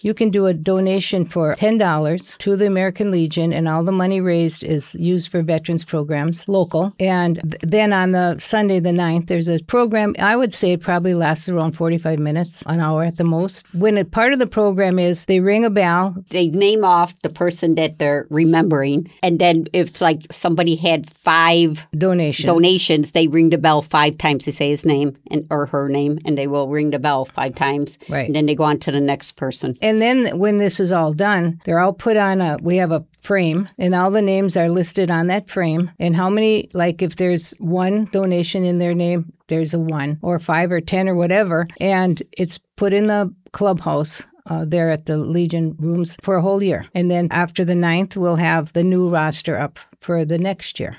You can do a donation for $10 to the American Legion, and all the money raised is used for veterans programs, local. And then on the Sunday the 9th, there's a program. I would say it probably lasts around 45 minutes, an hour at the most. Part of the program is they ring a bell. They name off the person that they're remembering. And then if like somebody had 5 donations, they ring the bell 5 times. They say his name or her name, and they will ring the bell 5 times. Right. And then they go on to the next person. And then when this is all done, they're all put on we have a frame, and all the names are listed on that frame. And how many, like if there's 1 donation in their name, there's a 1, or 5 or 10 or whatever. And it's put in the clubhouse there at the Legion rooms for a whole year. And then after the 9th, we'll have the new roster up for the next year.